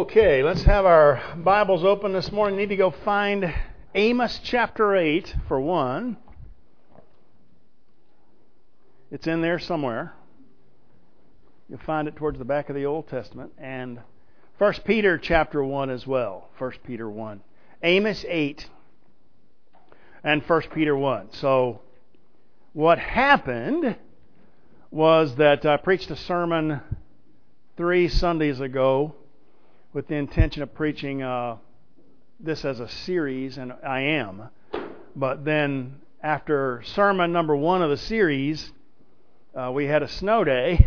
Okay, let's have our Bibles open this morning. Need to go find Amos chapter 8 for one. It's in there somewhere. You'll find it towards the back of the Old Testament. And 1 Peter chapter 1 as well. 1 Peter 1. Amos 8 and 1 Peter 1. So what happened was that I preached a sermon 3 Sundays ago with the intention of preaching this as a series, and I am. But then after sermon number 1 of the series, we had a snow day,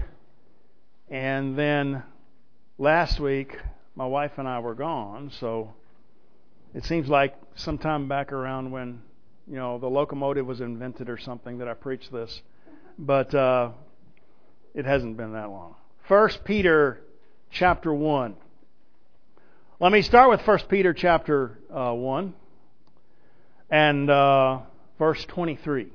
and then last week my wife and I were gone, so it seems like sometime back around when the locomotive was invented or something that I preached this, but it hasn't been that long. 1 Peter chapter 1. Let me start with 1 Peter chapter 1 and verse 23.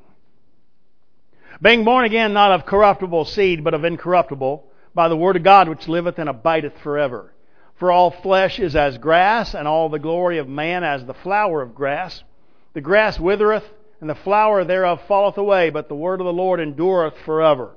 Being born again, not of corruptible seed, but of incorruptible, by the word of God which liveth and abideth forever. For all flesh is as grass, and all the glory of man as the flower of grass. The grass withereth, and the flower thereof falleth away, but the word of the Lord endureth forever.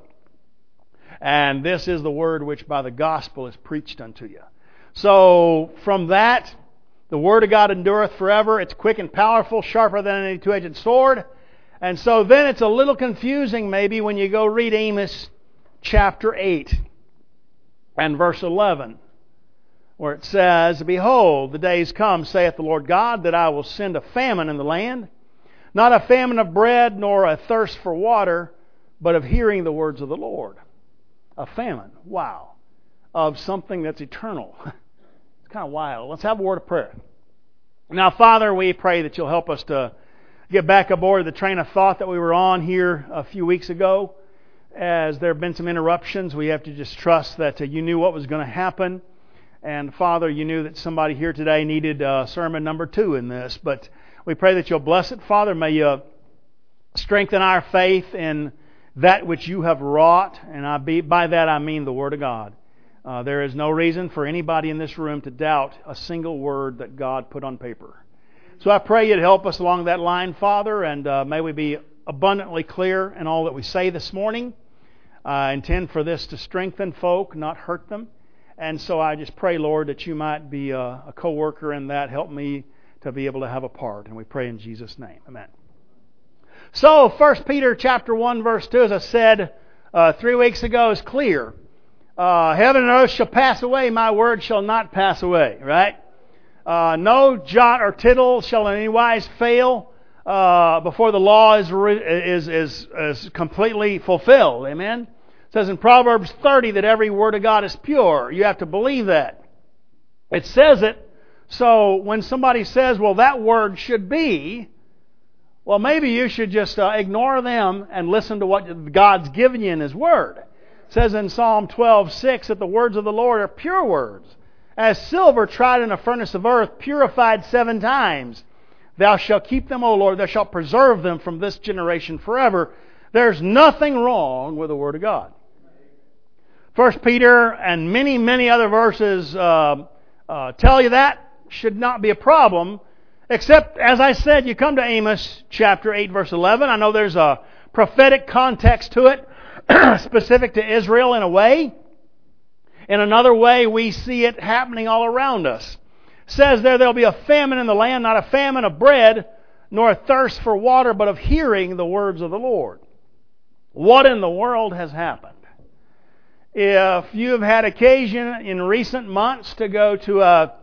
And this is the word which by the gospel is preached unto you. So, from that, the Word of God endureth forever. It's quick and powerful, sharper than any two-edged sword. And so then it's a little confusing maybe when you go read Amos chapter 8 and verse 11, where it says, Behold, the days come, saith the Lord God, that I will send a famine in the land, not a famine of bread, nor a thirst for water, but of hearing the words of the Lord. A famine, wow, of something that's eternal. Kind of wild. Let's have a word of prayer. Now, Father, we pray that you'll help us to get back aboard the train of thought that we were on here a few weeks ago. As there have been some interruptions, we have to just trust that you knew what was going to happen. And Father, you knew that somebody here today needed sermon number 2 in this. But we pray that you'll bless it. Father, may you strengthen our faith in that which you have wrought. And by that I mean the Word of God. There is no reason for anybody in this room to doubt a single word that God put on paper. So I pray you'd help us along that line, Father, and may we be abundantly clear in all that we say this morning. I intend for this to strengthen folk, not hurt them. And so I just pray, Lord, that you might be a co-worker in that. Help me to be able to have a part. And we pray in Jesus' name. Amen. So 1 Peter chapter 1, verse 2, as I said 3 weeks ago, is clear. Heaven and earth shall pass away, my word shall not pass away, right? No jot or tittle shall in any wise fail before the law is completely fulfilled. Amen? It says in Proverbs 30 that every word of God is pure. You have to believe that. It says it, so when somebody says, well, that word should be, well, maybe you should just ignore them and listen to what God's given you in His Word. It says in Psalm 12:6 that the words of the Lord are pure words, as silver tried in a furnace of earth, purified 7 times. Thou shalt keep them, O Lord, thou shalt preserve them from this generation forever. There's nothing wrong with the Word of God. 1 Peter and many, many other verses tell you that should not be a problem, except, as I said, you come to Amos chapter 8, verse 11. I know there's a prophetic context to it, specific to Israel in a way. In another way, we see it happening all around us. It says there'll be a famine in the land, not a famine of bread, nor a thirst for water, but of hearing the words of the Lord. What in the world has happened? If you've had occasion in recent months to go to a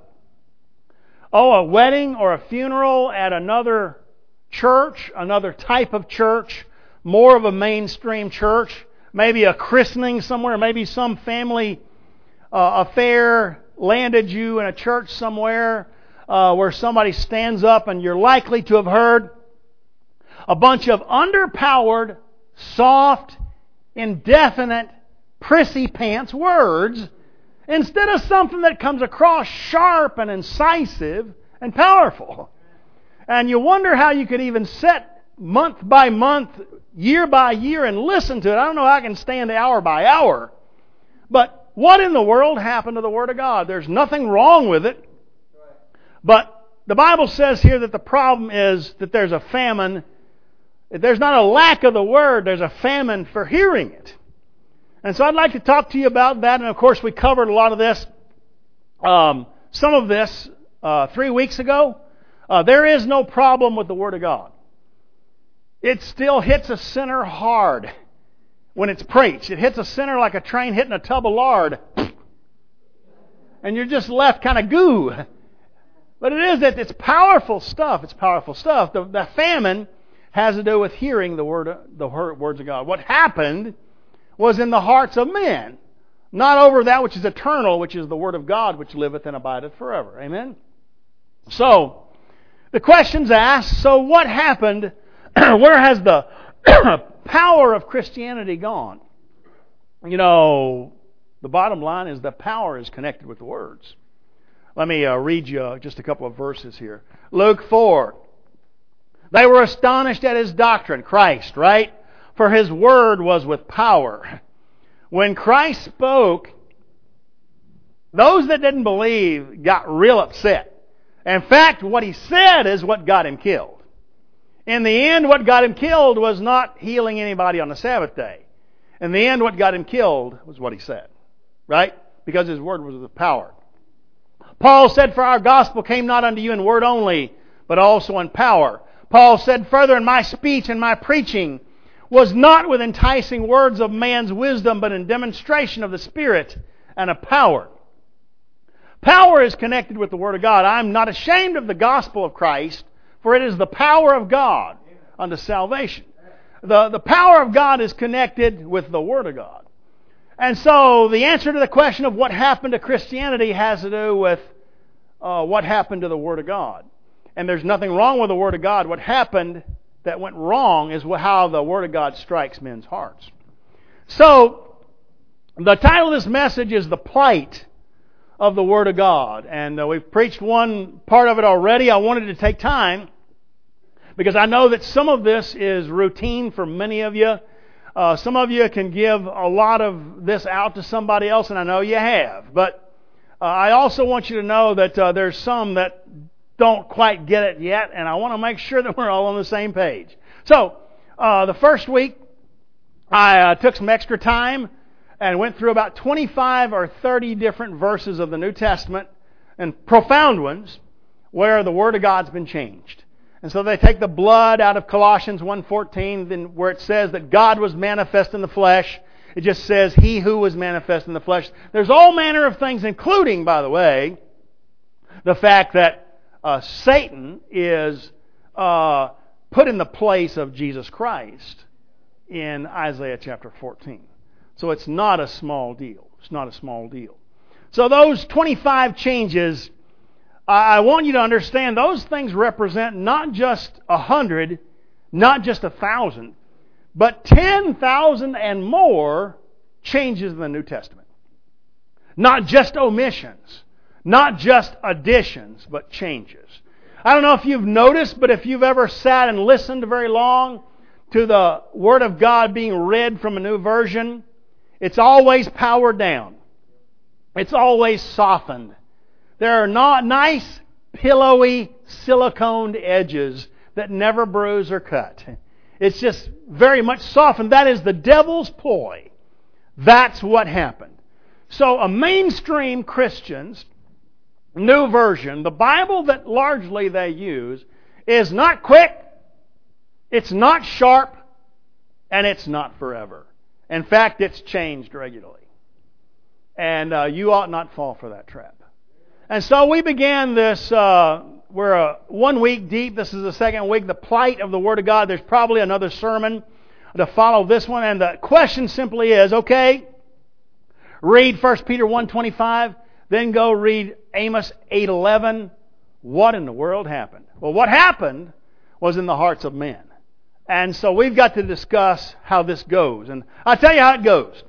wedding or a funeral at another church, another type of church, more of a mainstream church, maybe a christening somewhere, maybe some family affair landed you in a church somewhere where somebody stands up and you're likely to have heard a bunch of underpowered, soft, indefinite, prissy pants words instead of something that comes across sharp and incisive and powerful. And you wonder how you could even sit month by month, year by year and listen to it. I don't know how I can stand hour by hour. But what in the world happened to the Word of God? There's nothing wrong with it. But the Bible says here that the problem is that there's a famine. There's not a lack of the Word, there's a famine for hearing it. And so I'd like to talk to you about that. And of course we covered a lot of this, some of this 3 weeks ago. There is no problem with the Word of God. It still hits a sinner hard when it's preached. It hits a sinner like a train hitting a tub of lard. And you're just left kind of goo. But it's powerful stuff. It's powerful stuff. The famine has to do with hearing the words of God. What happened was in the hearts of men, not over that which is eternal, which is the Word of God, which liveth and abideth forever. Amen? So, the question's asked, so what happened? Where has the power of Christianity gone? You know, the bottom line is the power is connected with the words. Let me read you just a couple of verses here. Luke 4. They were astonished at His doctrine, Christ, right? For His word was with power. When Christ spoke, those that didn't believe got real upset. In fact, what He said is what got Him killed. In the end, what got Him killed was not healing anybody on the Sabbath day. In the end, what got Him killed was what He said. Right? Because His word was with power. Paul said, for our gospel came not unto you in word only, but also in power. Paul said further, in my speech and my preaching was not with enticing words of man's wisdom, but in demonstration of the Spirit and of power. Power is connected with the Word of God. I'm not ashamed of the gospel of Christ, for it is the power of God unto salvation. The power of God is connected with the Word of God. And so the answer to the question of what happened to Christianity has to do with what happened to the Word of God. And there's nothing wrong with the Word of God. What happened that went wrong is how the Word of God strikes men's hearts. So, the title of this message is The Plight of the Word of God. And we've preached one part of it already. I wanted to take time because I know that some of this is routine for many of you. Some of you can give a lot of this out to somebody else, and I know you have. But I also want you to know that there's some that don't quite get it yet, and I want to make sure that we're all on the same page. So, the first week, I took some extra time and went through about 25 or 30 different verses of the New Testament, and profound ones, where the Word of God's been changed. And so they take the blood out of Colossians 1:14, then where it says that God was manifest in the flesh. It just says, He who was manifest in the flesh. There's all manner of things, including, by the way, the fact that Satan is put in the place of Jesus Christ in Isaiah chapter 14. So it's not a small deal. It's not a small deal. So those 25 changes, I want you to understand, those things represent not just 100, not just 1,000, but 10,000 and more changes in the New Testament. Not just omissions. Not just additions, but changes. I don't know if you've noticed, but if you've ever sat and listened very long to the Word of God being read from a new version, it's always powered down. It's always softened. There are not nice, pillowy, siliconed edges that never bruise or cut. It's just very much softened. That is the devil's ploy. That's what happened. So a mainstream Christians new version, the Bible that largely they use, is not quick, it's not sharp, and it's not forever. In fact, it's changed regularly. And you ought not fall for that trap. And so we began this, we're 1 week deep, this is the second week, the plight of the Word of God. There's probably another sermon to follow this one, and the question simply is, okay, read 1 Peter 1:25, then go read Amos 8:11. What in the world happened? Well, what happened was in the hearts of men. And so we've got to discuss how this goes. And I'll tell you how it goes.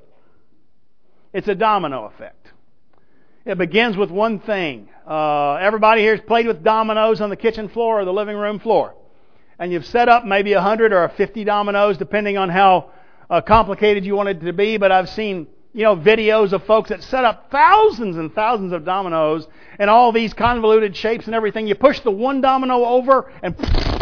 It's a domino effect. It begins with one thing. Everybody here has played with dominoes on the kitchen floor or the living room floor. And you've set up maybe 100 or 50 dominoes, depending on how complicated you want it to be. But I've seen videos of folks that set up thousands and thousands of dominoes and all these convoluted shapes and everything. You push the one domino over and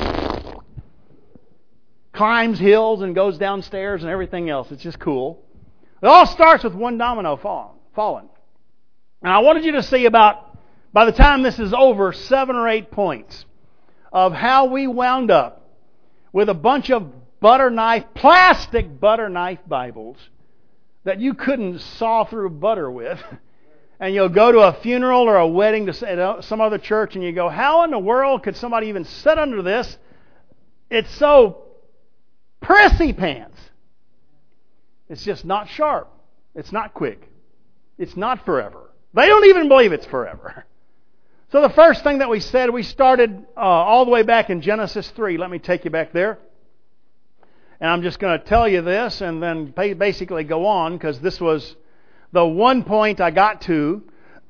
climbs hills and goes downstairs and everything else. It's just cool. It all starts with one domino falling. And I wanted you to see about, by the time this is over, 7 or 8 points of how we wound up with a bunch of plastic butter knife Bibles that you couldn't saw through butter with. And you'll go to a funeral or a wedding to some other church and you go, how in the world could somebody even sit under this? It's so prissy pants. It's just not sharp. It's not quick. It's not forever. They don't even believe it's forever. So the first thing that we said, we started all the way back in Genesis 3. Let me take you back there. And I'm just going to tell you this and then basically go on, because this was the one point I got to.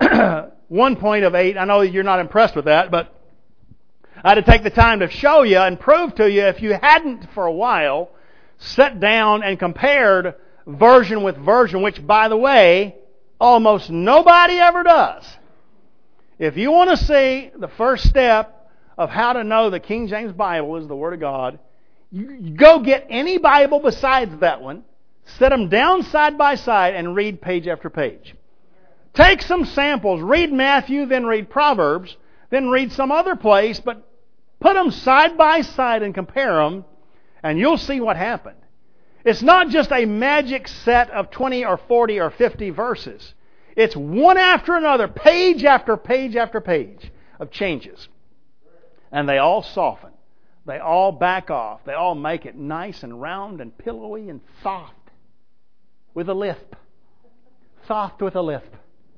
1 point of 8. I know you're not impressed with that, but I had to take the time to show you and prove to you, if you hadn't for a while sat down and compared version with version, which, by the way, almost nobody ever does. If you want to see the first step of how to know the King James Bible is the Word of God, you go get any Bible besides that one, set them down side by side, and read page after page. Take some samples. Read Matthew, then read Proverbs, then read some other place, but put them side by side and compare them, and you'll see what happened. It's not just a magic set of 20 or 40 or 50 verses. It's one after another, page after page after page of changes. And they all soften. They all back off. They all make it nice and round and pillowy and soft with a lisp. Soft with a lisp.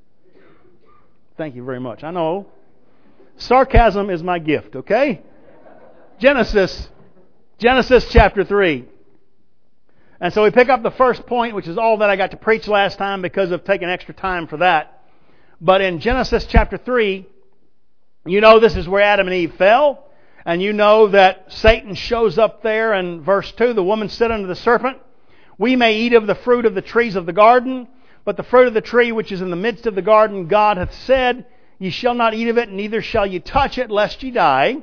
Thank you very much. I know sarcasm is my gift, okay? Genesis chapter 3. And so we pick up the first point, which is all that I got to preach last time because of taking extra time for that. But in Genesis chapter 3, you know this is where Adam and Eve fell. And you know that Satan shows up there in verse 2. The woman said unto the serpent, we may eat of the fruit of the trees of the garden, but the fruit of the tree which is in the midst of the garden, God hath said, ye shall not eat of it, neither shall ye touch it, lest ye die.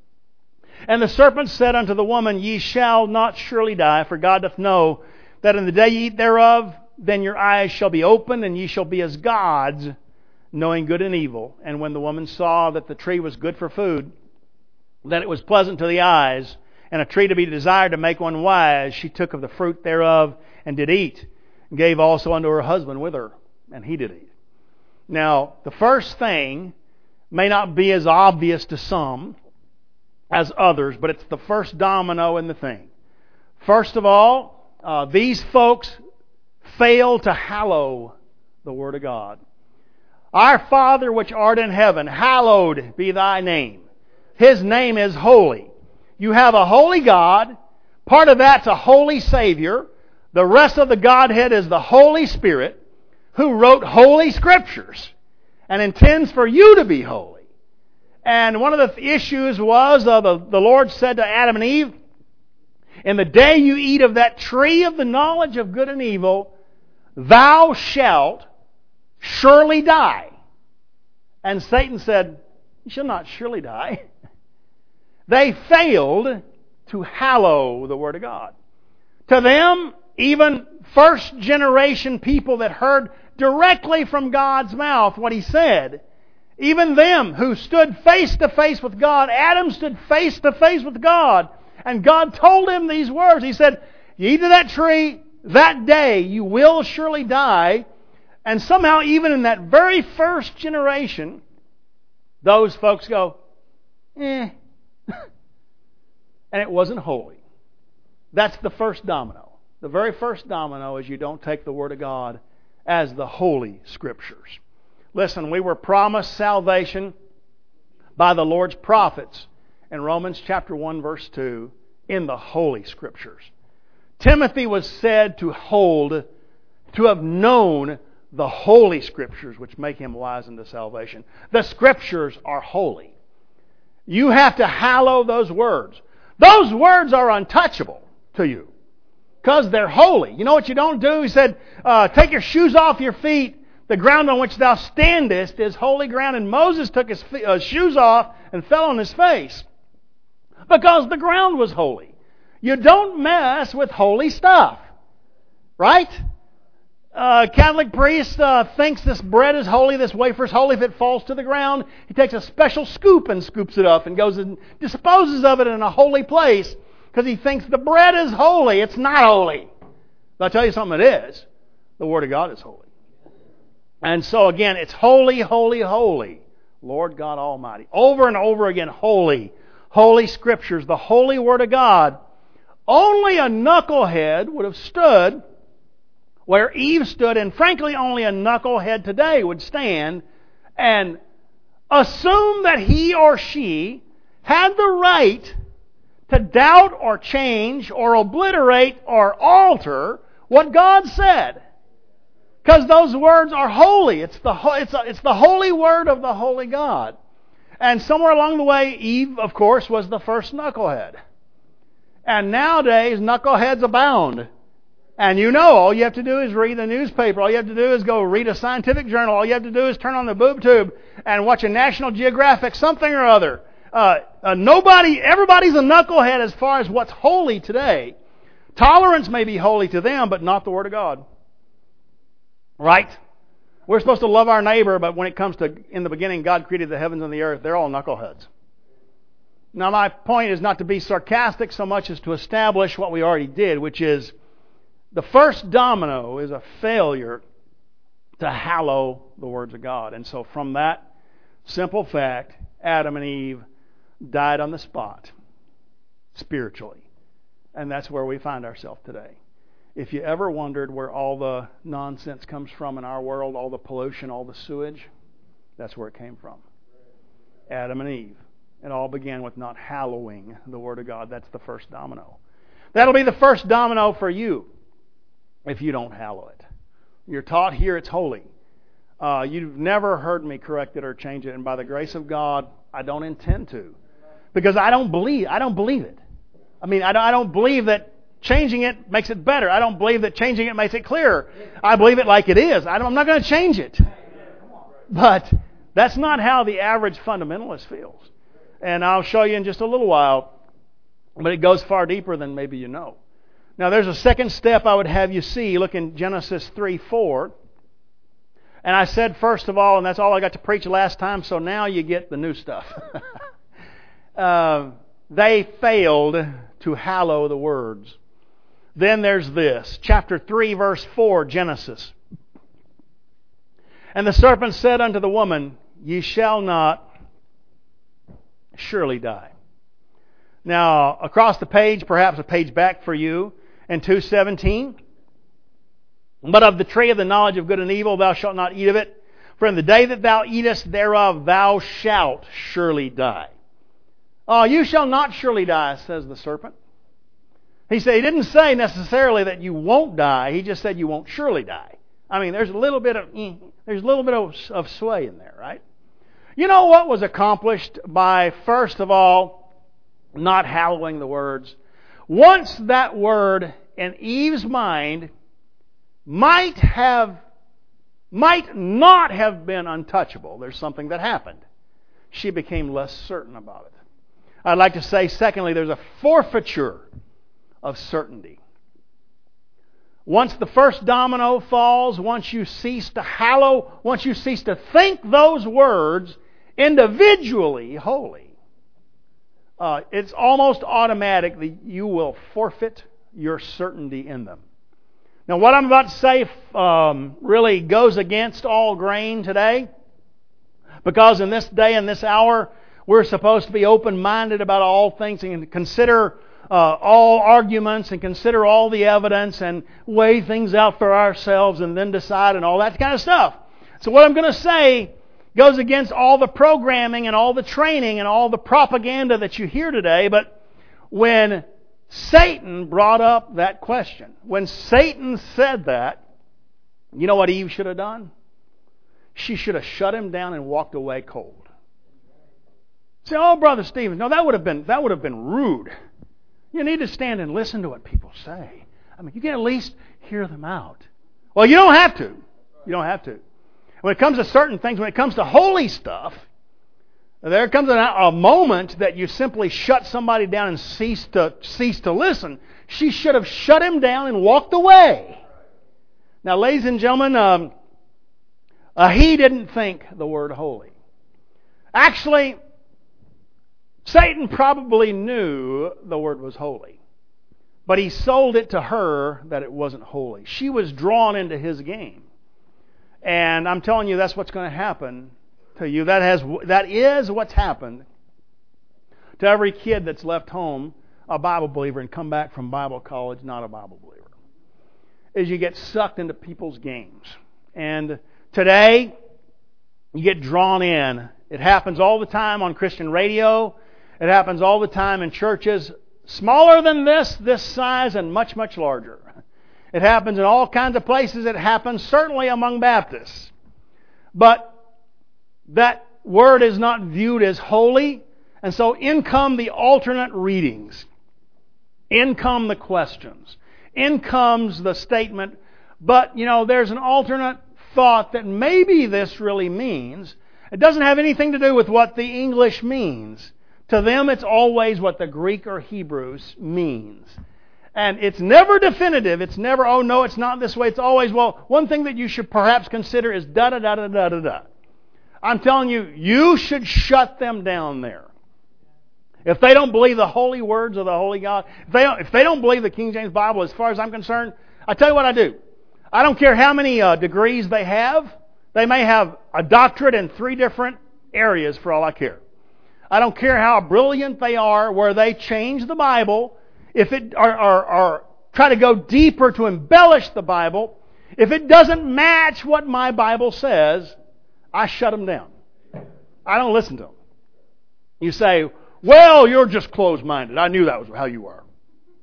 And the serpent said unto the woman, ye shall not surely die, for God doth know that in the day ye eat thereof, then your eyes shall be opened, and ye shall be as gods, knowing good and evil. And when the woman saw that the tree was good for food, that it was pleasant to the eyes, and a tree to be desired to make one wise, she took of the fruit thereof, and did eat, and gave also unto her husband with her, and he did eat. Now, the first thing may not be as obvious to some as others, but it's the first domino in the thing. First of all, these folks fail to hallow the Word of God. Our Father which art in heaven, hallowed be thy name. His name is holy. You have a holy God. Part of that's a holy Savior. The rest of the Godhead is the Holy Spirit who wrote holy Scriptures and intends for you to be holy. And one of the issues was the Lord said to Adam and Eve, in the day you eat of that tree of the knowledge of good and evil, thou shalt surely die. And Satan said, you shall not surely die. They failed to hallow the Word of God. To them, even first generation people that heard directly from God's mouth what He said, even them who stood face to face with God, Adam stood face to face with God, and God told him these words. He said, you eat of that tree, that day you will surely die. And somehow, even in that very first generation, those folks go, and it wasn't holy. That's the first domino. The very first domino is you don't take the Word of God as the Holy Scriptures. Listen, we were promised salvation by the Lord's prophets in Romans chapter 1 verse 2 in the Holy Scriptures. Timothy was said to have known the Holy Scriptures, which make him wise unto salvation. The Scriptures are holy. You have to hallow those words. Those words are untouchable to you. Because they're holy. You know what you don't do? He said, take your shoes off your feet. The ground on which thou standest is holy ground. And Moses took his shoes off and fell on his face. Because the ground was holy. You don't mess with holy stuff. Right? Catholic priest thinks this bread is holy, this wafer is holy. If it falls to the ground, he takes a special scoop and scoops it up and goes and disposes of it in a holy place because he thinks the bread is holy. It's not holy. But I'll tell you something, it is. The Word of God is holy. And so again, it's holy, holy, holy. Lord God Almighty. Over and over again, holy. Holy Scriptures, the holy Word of God. Only a knucklehead would have stood where Eve stood, and frankly only a knucklehead today would stand and assume that he or she had the right to doubt or change or obliterate or alter what God said. Because those words are holy. It's the holy Word of the holy God. And somewhere along the way, Eve, of course, was the first knucklehead. And nowadays, knuckleheads abound. And you know, all you have to do is read the newspaper. All you have to do is go read a scientific journal. All you have to do is turn on the boob tube and watch a National Geographic something or other. Everybody's a knucklehead as far as what's holy today. Tolerance may be holy to them, but not the Word of God. Right? We're supposed to love our neighbor, but when it comes to, in the beginning, God created the heavens and the earth, they're all knuckleheads. Now, my point is not to be sarcastic so much as to establish what we already did, which is the first domino is a failure to hallow the words of God. And so from that simple fact, Adam and Eve died on the spot, spiritually. And that's where we find ourselves today. If you ever wondered where all the nonsense comes from in our world, all the pollution, all the sewage, that's where it came from. Adam and Eve. It all began with not hallowing the Word of God. That's the first domino. That'll be the first domino for you if you don't hallow it. You're taught here it's holy. You've never heard me correct it or change it, and by the grace of God, I don't intend to. Because I don't believe it. I mean, I don't believe that changing it makes it better. I don't believe that changing it makes it clearer. I believe it like it is. I'm not going to change it. But that's not how the average fundamentalist feels. And I'll show you in just a little while. But it goes far deeper than maybe you know. Now there's a second step I would have you see. Look in Genesis 3:4. And I said first of all, and that's all I got to preach last time, so now you get the new stuff. They failed to hallow the words. Then there's this. Chapter 3, verse 4, Genesis. And the serpent said unto the woman, Ye shall not surely die. Now, across the page, perhaps a page back for you, in 2:17. But of the tree of the knowledge of good and evil thou shalt not eat of it, for in the day that thou eatest thereof thou shalt surely die. Oh, you shall not surely die, says the serpent. He didn't say necessarily that you won't die. He just said you won't surely die. I mean, there's a little bit of sway in there, right? You know what was accomplished by, first of all, not hallowing the words? Once that word in Eve's mind might not have been untouchable. There's something that happened. She became less certain about it. I'd like to say, secondly, there's a forfeiture of certainty. Once the first domino falls, once you cease to hallow, once you cease to think those words individually holy, it's almost automatic that you will forfeit your certainty in them. Now, what I'm about to say really goes against all grain today, because in this day and this hour, we're supposed to be open-minded about all things and consider all arguments and consider all the evidence and weigh things out for ourselves and then decide and all that kind of stuff. So what I'm going to say goes against all the programming and all the training and all the propaganda that you hear today. But when Satan brought up that question, when Satan said that, you know what Eve should have done? She should have shut him down and walked away cold. Say, oh, Brother Stevens, no, that would have been rude. You need to stand and listen to what people say. I mean, you can at least hear them out. Well, you don't have to. You don't have to. When it comes to certain things, when it comes to holy stuff, there comes a moment that you simply shut somebody down and cease to listen. She should have shut him down and walked away. Now, ladies and gentlemen, he didn't think the word holy. Actually, Satan probably knew the word was holy, but he sold it to her that it wasn't holy. She was drawn into his game. And I'm telling you, that's what's going to happen to you. That is what's happened to every kid that's left home a Bible believer and come back from Bible college not a Bible believer. Is you get sucked into people's games. And today, you get drawn in. It happens all the time on Christian radio. It happens all the time in churches smaller than this size, and much, much larger. It happens in all kinds of places. It happens certainly among Baptists. But that word is not viewed as holy, and so in come the alternate readings. In come the questions. In comes the statement, but, there's an alternate thought that maybe this really means. It doesn't have anything to do with what the English means. To them, it's always what the Greek or Hebrew means. And it's never definitive. It's never, oh no, it's not this way. It's always, well, one thing that you should perhaps consider is da-da-da-da-da-da-da. I'm telling you, you should shut them down there. If they don't believe the holy words of the Holy God, if they don't believe the King James Bible, as far as I'm concerned, I tell you what I do. I don't care how many degrees they have. They may have a doctorate in 3 different areas for all I care. I don't care how brilliant they are, where they change the Bible, or try to go deeper to embellish the Bible. If it doesn't match what my Bible says, I shut them down. I don't listen to them. You say, well, you're just closed-minded. I knew that was how you were.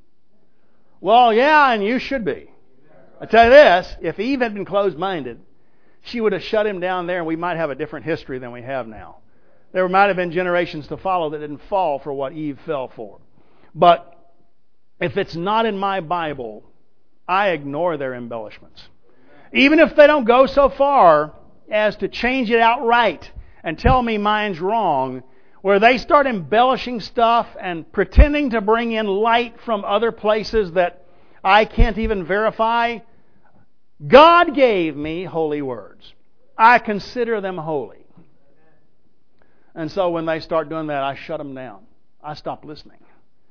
Well, yeah, and you should be. I tell you this, if Eve had been closed-minded, she would have shut him down there, and we might have a different history than we have now. There might have been generations to follow that didn't fall for what Eve fell for. But if it's not in my Bible, I ignore their embellishments. Even if they don't go so far as to change it outright and tell me mine's wrong, where they start embellishing stuff and pretending to bring in light from other places that I can't even verify. God gave me holy words. I consider them holy. And so when they start doing that, I shut them down. I stop listening.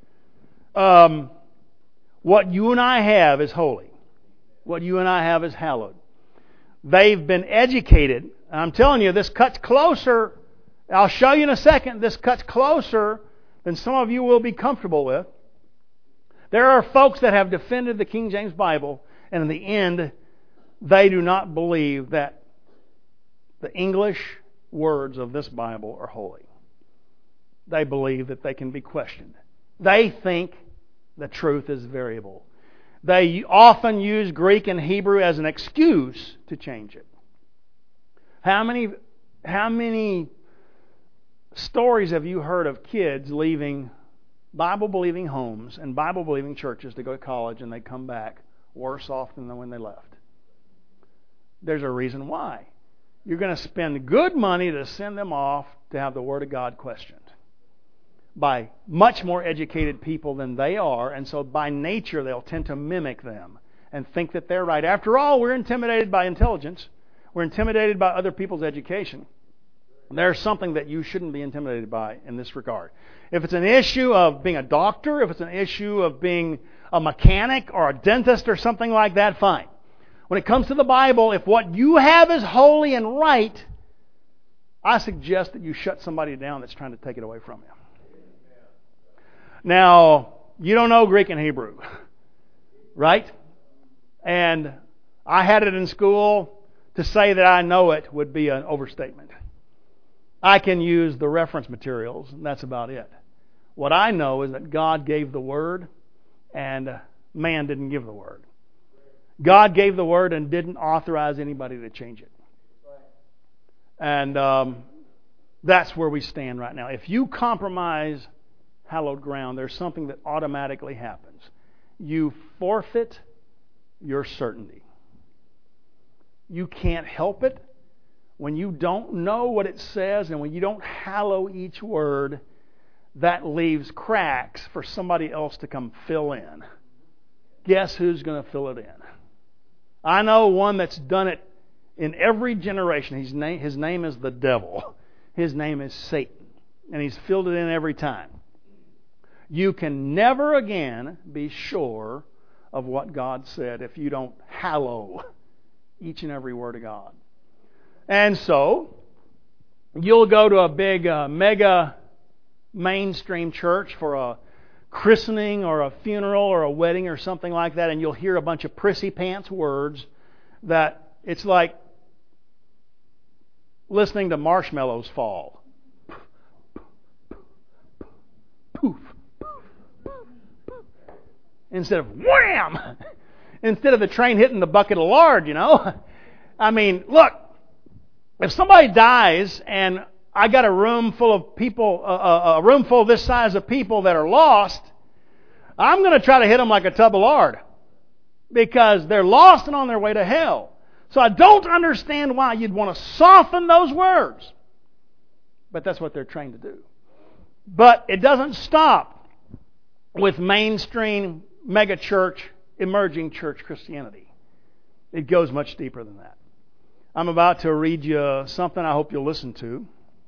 What you and I have is holy. What you and I have is hallowed. They've been educated. And I'm telling you, this cuts closer. I'll show you in a second. This cuts closer than some of you will be comfortable with. There are folks that have defended the King James Bible, and in the end, they do not believe that the English words of this Bible are holy. They believe that they can be questioned. They think the truth is variable. They often use Greek and Hebrew as an excuse to change it. How many stories have you heard of kids leaving Bible-believing homes and Bible-believing churches to go to college, and they come back worse off than when they left? There's a reason why. You're going to spend good money to send them off to have the Word of God questioned by much more educated people than they are, and so by nature they'll tend to mimic them and think that they're right. After all, we're intimidated by intelligence. We're intimidated by other people's education. There's something that you shouldn't be intimidated by in this regard. If it's an issue of being a doctor, if it's an issue of being a mechanic or a dentist or something like that, fine. When it comes to the Bible, if what you have is holy and right, I suggest that you shut somebody down that's trying to take it away from you. Now, you don't know Greek and Hebrew, right? And I had it in school. To say that I know it would be an overstatement. I can use the reference materials, and that's about it. What I know is that God gave the Word, and man didn't give the Word. God gave the Word and didn't authorize anybody to change it. And that's where we stand right now. If you compromise hallowed ground, there's something that automatically happens. You forfeit your certainty. You can't help it. When you don't know what it says and when you don't hallow each word, that leaves cracks for somebody else to come fill in. Guess who's going to fill it in? I know one that's done it in every generation. His name is the devil. His name is Satan. And he's filled it in every time. You can never again be sure of what God said if you don't hallow each and every word of God. And so, you'll go to a big mega mainstream church for a christening or a funeral or a wedding or something like that, and you'll hear a bunch of prissy pants words that it's like listening to marshmallows fall. Poof. Instead of wham! Instead of the train hitting the bucket of lard, you know. I mean, look, if somebody dies and I got a room full of people, a room full of this size of people that are lost, I'm going to try to hit them like a tub of lard because they're lost and on their way to hell. So I don't understand why you'd want to soften those words. But that's what they're trained to do. But it doesn't stop with mainstream megachurch, emerging church Christianity. It goes much deeper than that. I'm about to read you something I hope you'll listen to.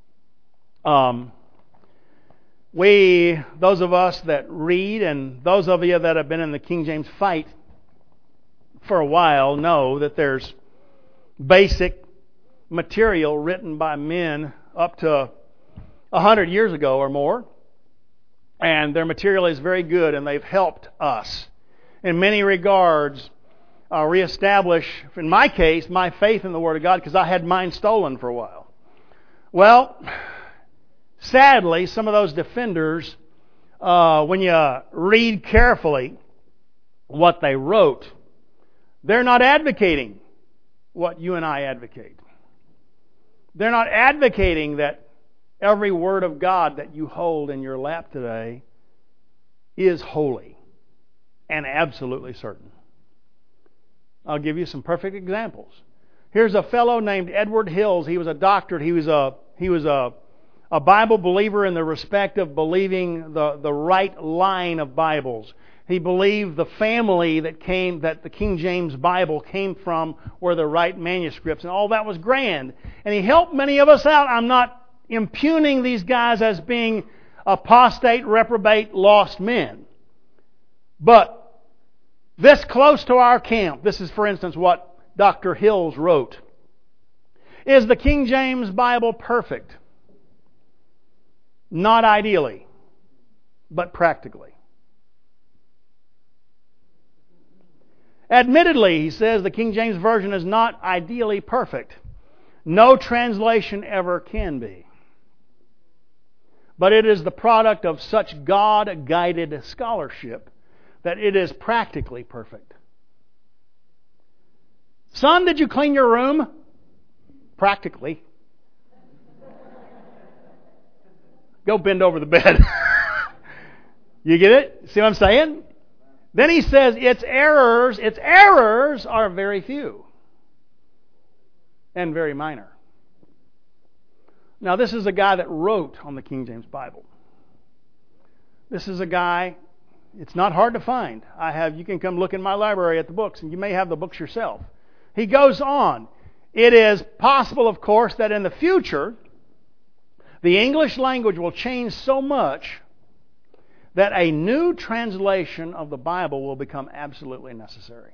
Those of us that read and those of you that have been in the King James fight for a while know that there's basic material written by men up to 100 years ago or more. And their material is very good and they've helped us in many regards reestablish, in my case, my faith in the Word of God because I had mine stolen for a while. Well, sadly, some of those defenders, when you read carefully what they wrote, they're not advocating what you and I advocate. They're not advocating that every word of God that you hold in your lap today is holy and absolutely certain. I'll give you some perfect examples. Here's a fellow named Edward Hills. He was a doctorate. He was a Bible believer in the respect of believing the right line of Bibles. He believed the family that the King James Bible came from were the right manuscripts, and all that was grand. And he helped many of us out. I'm not impugning these guys as being apostate, reprobate, lost men. But this close to our camp, this is, for instance, what Dr. Hills wrote. Is the King James Bible perfect? Not ideally, but practically. Admittedly, he says, the King James Version is not ideally perfect. No translation ever can be. But it is the product of such God-guided scholarship that it is practically perfect. Son, did you clean your room? Practically. Go bend over the bed. You get it? See what I'm saying? Then he says its errors are very few and very minor. Now, this is a guy that wrote on the King James Bible. This is a guy, it's not hard to find. You can come look in my library at the books, and you may have the books yourself. He goes on. It is possible, of course, that in the future, the English language will change so much that a new translation of the Bible will become absolutely necessary.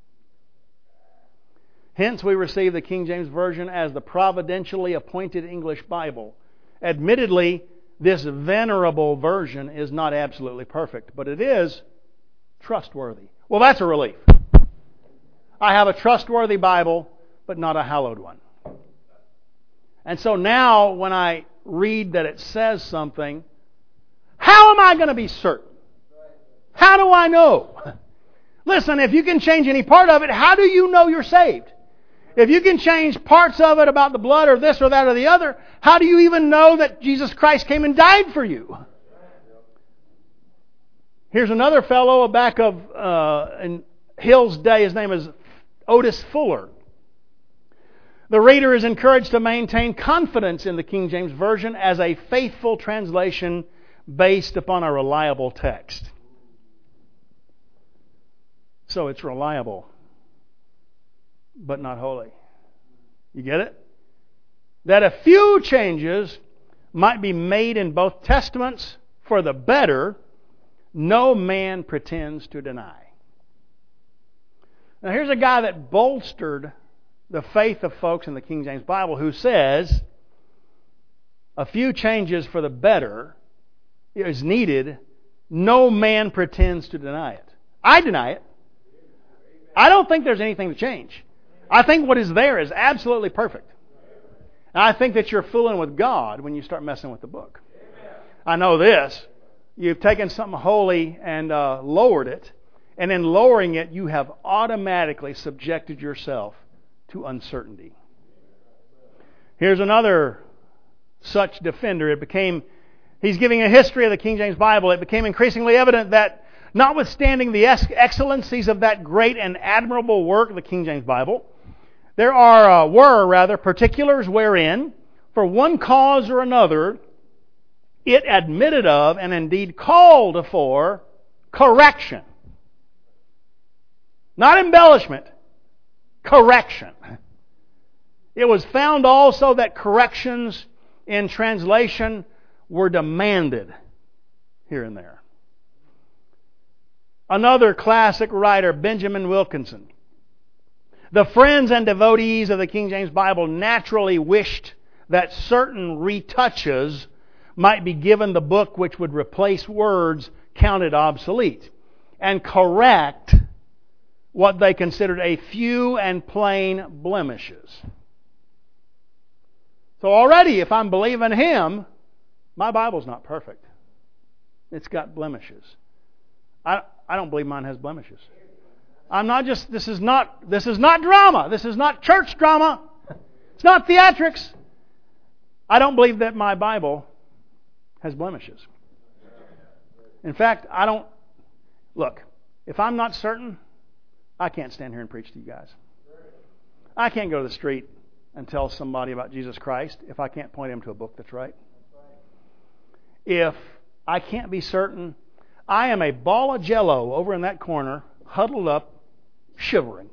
Hence, we receive the King James Version as the providentially appointed English Bible. Admittedly, this venerable version is not absolutely perfect, but it is trustworthy. Well, that's a relief. I have a trustworthy Bible, but not a hallowed one. And so now, when I read that it says something, how am I going to be certain? How do I know? Listen, if you can change any part of it, how do you know you're saved? If you can change parts of it about the blood or this or that or the other, how do you even know that Jesus Christ came and died for you? Here's another fellow back of, and Hill's day. His name is Otis Fuller. The reader is encouraged to maintain confidence in the King James Version as a faithful translation based upon a reliable text. So it's reliable, but not holy. You get it? That a few changes might be made in both testaments for the better, no man pretends to deny. Now here's a guy that bolstered the faith of folks in the King James Bible who says a few changes for the better is needed. No man pretends to deny it. I deny it. I don't think there's anything to change. I think what is there is absolutely perfect. And I think that you're fooling with God when you start messing with the book. I know this. You've taken something holy and lowered it. And in lowering it, you have automatically subjected yourself to uncertainty. Here's another such defender. He's giving a history of the King James Bible. It became increasingly evident that notwithstanding the excellencies of that great and admirable work, the King James Bible, there were particulars wherein, for one cause or another, it admitted of and indeed called for correction. Not embellishment. Correction. It was found also that corrections in translation were demanded here and there. Another classic writer, Benjamin Wilkinson. The friends and devotees of the King James Bible naturally wished that certain retouches might be given the book which would replace words counted obsolete and correct what they considered a few and plain blemishes. So already, if I'm believing him, my Bible's not perfect. It's got blemishes. I don't believe mine has blemishes. This is not drama. This is not church drama. It's not theatrics. I don't believe that my Bible has blemishes. In fact, if I'm not certain, I can't stand here and preach to you guys. I can't go to the street and tell somebody about Jesus Christ if I can't point them to a book that's right. If I can't be certain, I am a ball of jello over in that corner, huddled up, shivering.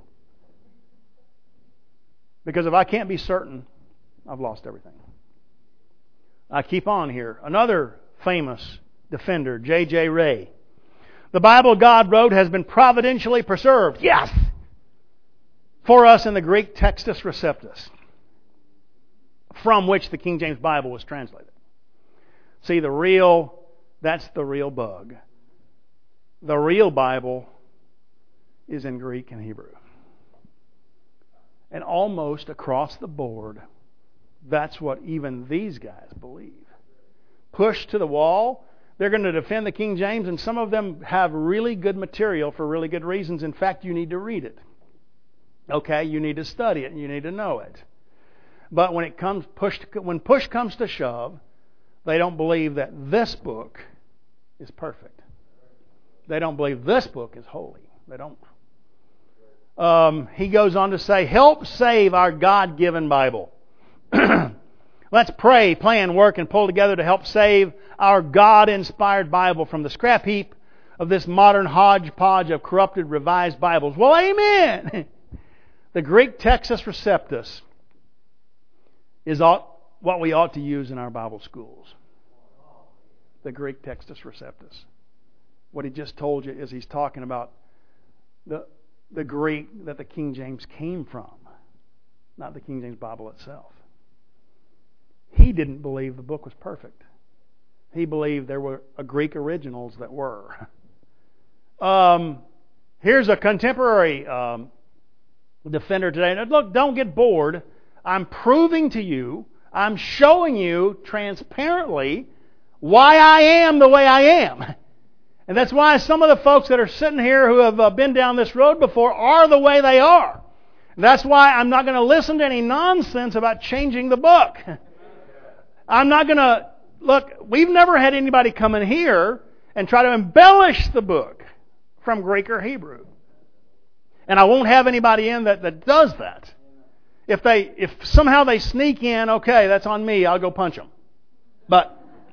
Because if I can't be certain, I've lost everything. I keep on here. Another famous defender, J.J. Ray. The Bible God wrote has been providentially preserved. Yes! For us in the Greek Textus Receptus, from which the King James Bible was translated. See, that's the real bug. The real Bible is in Greek and Hebrew. And almost across the board, that's what even these guys believe. Pushed to the wall, they're going to defend the King James, and some of them have really good material for really good reasons. In fact, you need to read it. Okay, you need to study it, and you need to know it. But when push comes to shove, they don't believe that this book is perfect. They don't believe this book is holy. They don't. He goes on to say, help save our God-given Bible. Let's pray, plan, work, and pull together to help save our God-inspired Bible from the scrap heap of this modern hodgepodge of corrupted, revised Bibles. Well, amen! The Greek Textus Receptus is what we ought to use in our Bible schools. The Greek Textus Receptus. What he just told you is he's talking about the Greek that the King James came from, not the King James Bible itself. He didn't believe the book was perfect. He believed there were Greek originals that were. Here's a contemporary defender today. Now, look, don't get bored. I'm proving to you, I'm showing you transparently why I am the way I am. And that's why some of the folks that are sitting here who have been down this road before are the way they are. And that's why I'm not going to listen to any nonsense about changing the book. I'm not going to... Look, we've never had anybody come in here and try to embellish the book from Greek or Hebrew. And I won't have anybody in that does that. If somehow they sneak in, okay, that's on me. I'll go punch them. But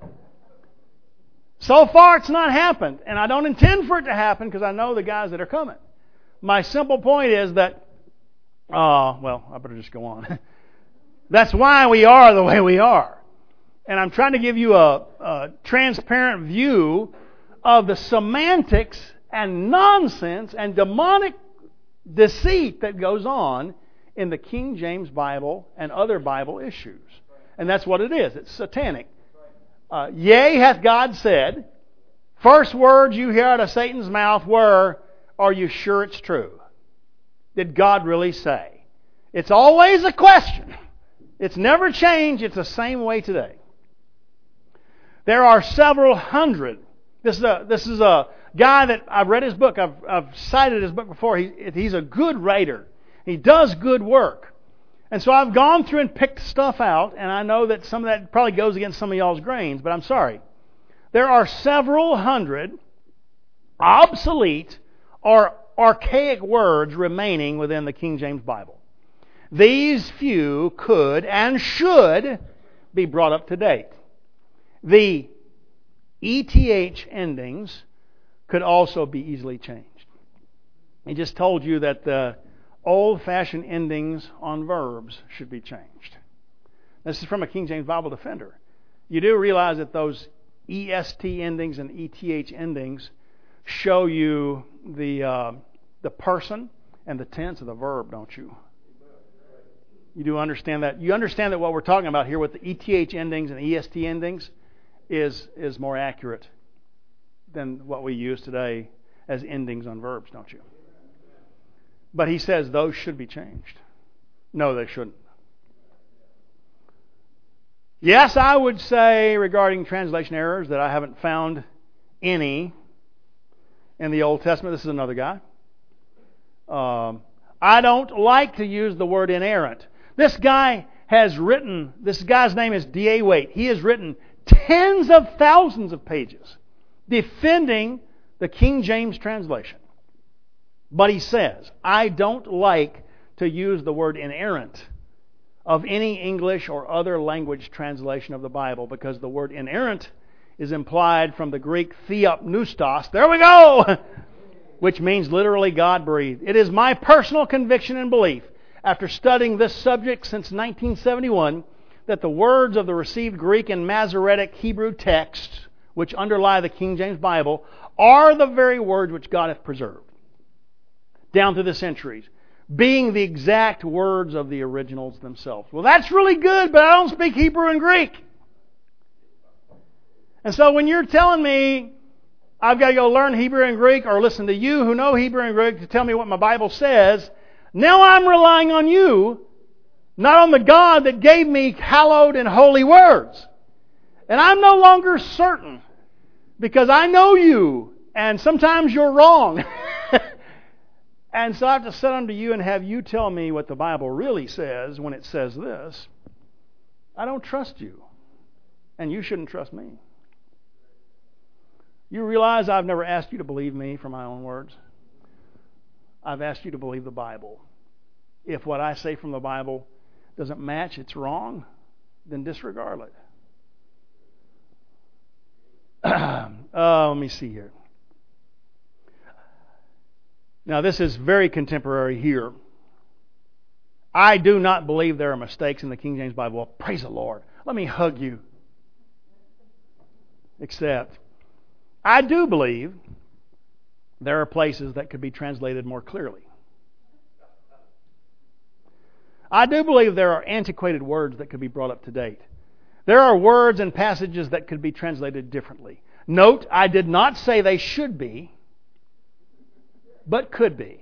so far it's not happened. And I don't intend for it to happen because I know the guys that are coming. My simple point is that, well, I better just go on. That's why we are the way we are. And I'm trying to give you a transparent view of the semantics and nonsense and demonic deceit that goes on in the King James Bible and other Bible issues. And that's what it is. It's satanic. Yea, hath God said. First words you hear out of Satan's mouth were, are you sure it's true? Did God really say? It's always a question. It's never changed. It's the same way today. There are several hundred. This is a guy that I've read his book. I've cited his book before. He's a good writer. He does good work. And so I've gone through and picked stuff out, and I know that some of that probably goes against some of y'all's grains, but I'm sorry. There are several hundred obsolete or archaic words remaining within the King James Bible. These few could and should be brought up to date. The ETH endings could also be easily changed. He just told you that the old-fashioned endings on verbs should be changed. This is from a King James Bible Defender. You do realize that those EST endings and ETH endings show you the person and the tense of the verb, don't you? You do understand that? You understand that what we're talking about here with the ETH endings and EST endings is more accurate than what we use today as endings on verbs, don't you? But he says those should be changed. No, they shouldn't. Yes, I would say regarding translation errors that I haven't found any in the Old Testament. This is another guy. I don't like to use the word inerrant. This guy's name is D.A. Waite. He has written tens of thousands of pages defending the King James translation. But he says, I don't like to use the word inerrant of any English or other language translation of the Bible because the word inerrant is implied from the Greek theopneustos. There we go! Which means literally God-breathed. It is my personal conviction and belief, after studying this subject since 1971, that the words of the received Greek and Masoretic Hebrew texts, which underlie the King James Bible, are the very words which God hath preserved down through the centuries, being the exact words of the originals themselves. Well, that's really good, but I don't speak Hebrew and Greek. And so when you're telling me I've got to go learn Hebrew and Greek or listen to you who know Hebrew and Greek to tell me what my Bible says, now I'm relying on you, not on the God that gave me hallowed and holy words. And I'm no longer certain because I know you and sometimes you're wrong. And so I have to sit unto you and have you tell me what the Bible really says when it says this. I don't trust you. And you shouldn't trust me. You realize I've never asked you to believe me from my own words. I've asked you to believe the Bible. If what I say from the Bible doesn't match, it's wrong, then disregard it. Let me see here. Now, this is very contemporary here. I do not believe there are mistakes in the King James Bible. Well, praise the Lord. Let me hug you. Except, I do believe there are places that could be translated more clearly. I do believe there are antiquated words that could be brought up to date. There are words and passages that could be translated differently. Note, I did not say they should be, but could be.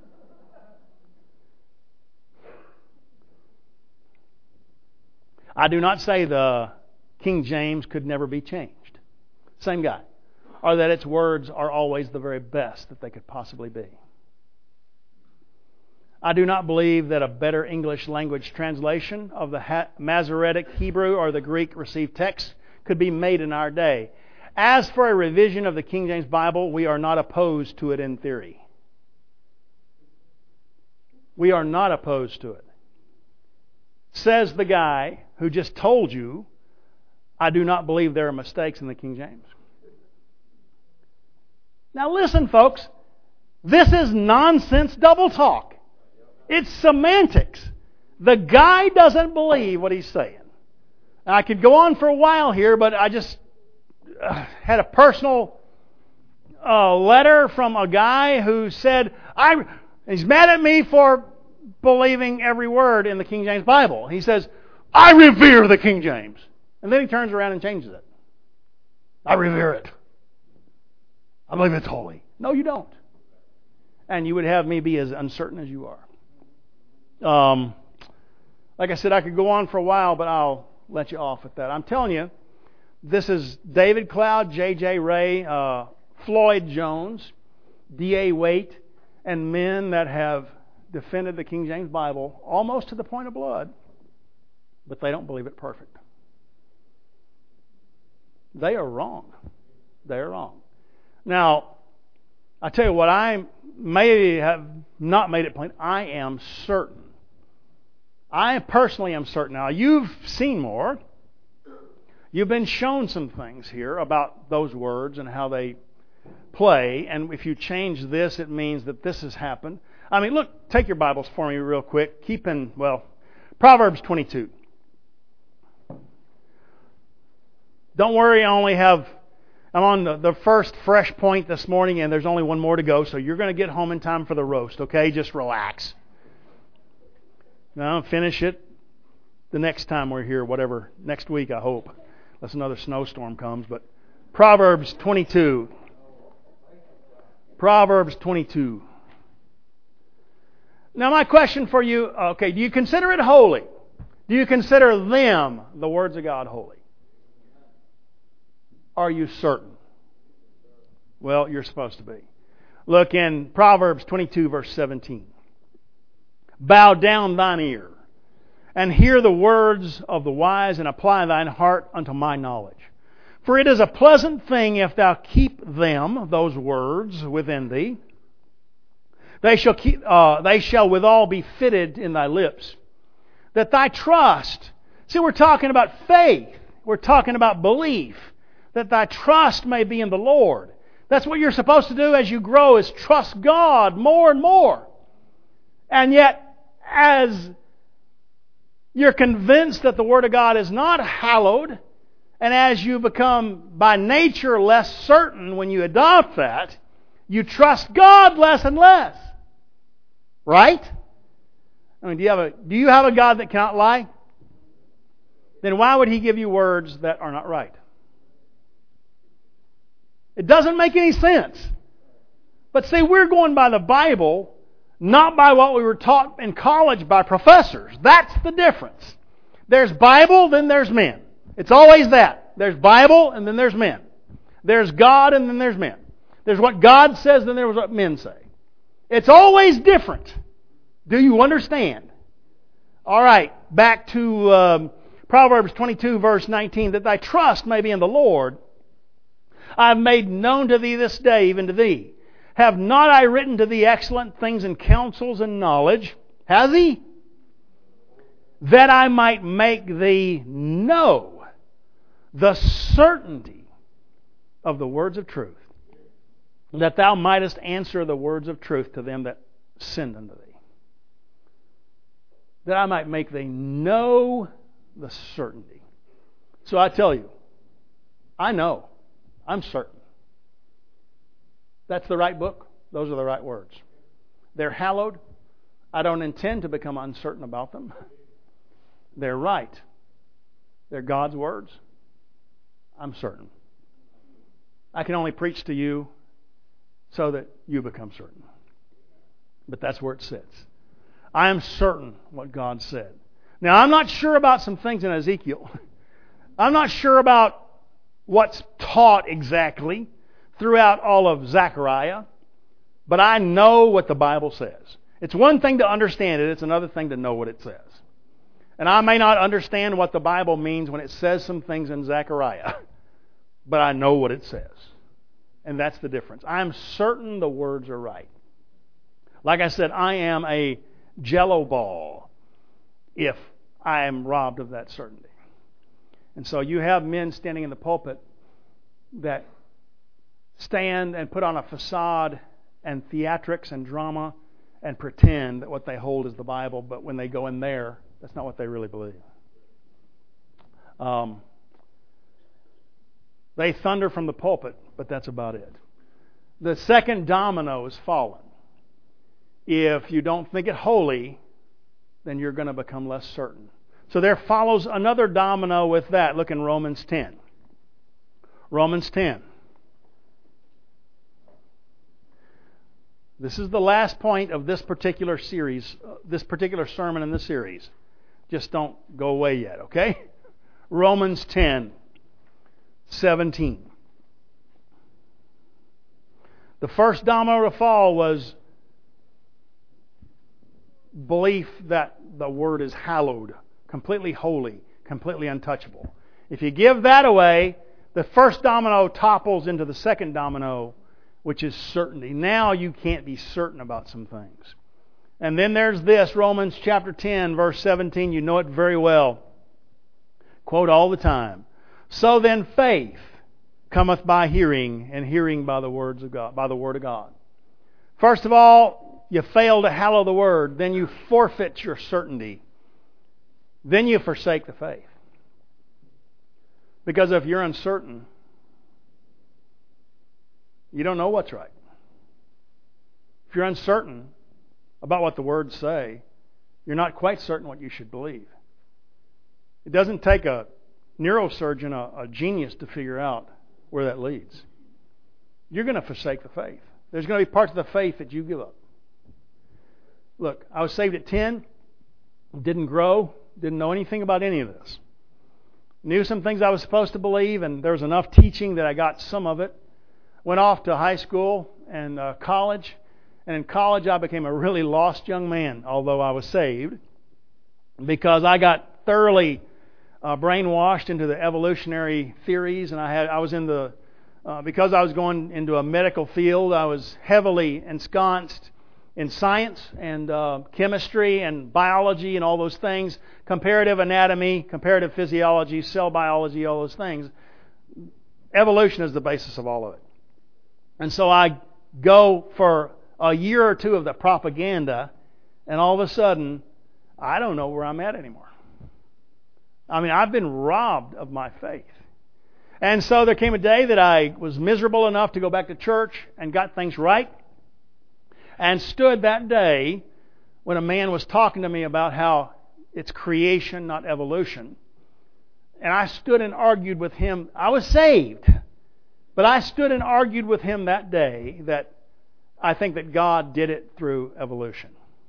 I do not say the King James could never be changed. Same guy. Or that its words are always the very best that they could possibly be. I do not believe that a better English language translation of the Masoretic Hebrew or the Greek received text could be made in our day. As for a revision of the King James Bible, we are not opposed to it in theory. We are not opposed to it. Says the guy who just told you, I do not believe there are mistakes in the King James. Now listen, folks. This is nonsense double talk. It's semantics. The guy doesn't believe what he's saying. Now, I could go on for a while here, but I just had a personal letter from a guy who said, he's mad at me for believing every word in the King James Bible. He says, I revere the King James. And then he turns around and changes it. I revere it. I believe it's holy. No, you don't. And you would have me be as uncertain as you are. Like I said, I could go on for a while, but I'll let you off with that. I'm telling you, this is David Cloud, J.J. Ray, Floyd Jones, D.A. Waite, and men that have defended the King James Bible almost to the point of blood, but they don't believe it perfect. They are wrong. They are wrong. Now, I tell you what, I may have not made it plain. I am certain. I personally am certain. Now, you've seen more. You've been shown some things here about those words and how they play. And if you change this, it means that this has happened. I mean, look, take your Bibles for me real quick. Keep in, Proverbs 22. Don't worry, I'm on the first fresh point this morning, and there's only one more to go, so you're going to get home in time for the roast, okay? Just relax. Now, finish it the next time we're here, whatever, next week, I hope, unless another snowstorm comes. But Proverbs 22. Proverbs 22. Now, my question for you, do you consider it holy? Do you consider them, the words of God, holy? Are you certain? Well, you're supposed to be. Look in Proverbs 22, verse 17. Bow down thine ear, and hear the words of the wise, and apply thine heart unto my knowledge. For it is a pleasant thing if thou keep them, those words, within thee. They shall withal be fitted in thy lips, that thy trust. See, we're talking about faith. We're talking about belief. That thy trust may be in the Lord. That's what you're supposed to do as you grow, is trust God more and more. And yet, as you're convinced that the Word of God is not hallowed, and as you become by nature less certain when you adopt that, you trust God less and less. Right? I mean, do you have a God that cannot lie? Then why would He give you words that are not right? It doesn't make any sense. But see, we're going by the Bible, not by what we were taught in college by professors. That's the difference. There's Bible, then there's men. It's always that. There's Bible, and then there's men. There's God, and then there's men. There's what God says, then there's what men say. It's always different. Do you understand? All right, back to Proverbs 22, verse 19. That thy trust may be in the Lord. I have made known to thee this day, even to thee. Have not I written to thee excellent things and counsels and knowledge? Has He? That I might make thee know the certainty of the words of truth, that thou mightest answer the words of truth to them that send unto thee. That I might make thee know the certainty. So I tell you, I know. I'm certain. That's the right book. Those are the right words. They're hallowed. I don't intend to become uncertain about them. They're right. They're God's words. I'm certain. I can only preach to you so that you become certain. But that's where it sits. I am certain what God said. Now, I'm not sure about some things in Ezekiel. I'm not sure about what's taught exactly throughout all of Zechariah, but I know what the Bible says. It's one thing to understand it, it's another thing to know what it says. And I may not understand what the Bible means when it says some things in Zechariah, but I know what it says. And that's the difference. I'm certain the words are right. Like I said, I am a jello ball if I am robbed of that certainty. And so you have men standing in the pulpit that stand and put on a facade and theatrics and drama and pretend that what they hold is the Bible, but when they go in there, that's not what they really believe. They thunder from the pulpit, but that's about it. The second domino is fallen. If you don't think it holy, then you're going to become less certain. So there follows another domino with that. Look in Romans 10. Romans 10. This is the last point of this particular series, this particular sermon in the series. Just don't go away yet, okay? Romans 10:17. The first domino to fall was belief that the Word is hallowed, completely holy, completely untouchable. If you give that away, the first domino topples into the second domino, which is certainty. Now you can't be certain about some things. And then there's this, Romans chapter 10, verse 17. You know it very well. Quote all the time. So then faith cometh by hearing, and hearing by the words of God, by the Word of God. First of all, you fail to hallow the Word. Then you forfeit your certainty. Then you forsake the faith. Because if you're uncertain, you don't know what's right. If you're uncertain about what the words say, you're not quite certain what you should believe. It doesn't take a neurosurgeon, a genius, to figure out where that leads. You're going to forsake the faith. There's going to be parts of the faith that you give up. Look, I was saved at 10, didn't grow, didn't know anything about any of this. Knew some things I was supposed to believe, and there was enough teaching that I got some of it. Went off to high school and college. And in college, I became a really lost young man, although I was saved, because I got thoroughly brainwashed into the evolutionary theories, and I was in the because I was going into a medical field, I was heavily ensconced in science and chemistry and biology and all those things, comparative anatomy, comparative physiology, cell biology, all those things. Evolution is the basis of all of it. And so I go for a year or two of the propaganda, and all of a sudden, I don't know where I'm at anymore. I mean, I've been robbed of my faith. And so there came a day that I was miserable enough to go back to church and got things right, and stood that day when a man was talking to me about how it's creation, not evolution. And I stood and argued with him. I was saved. But I stood and argued with him that day that I think that God did it through evolution.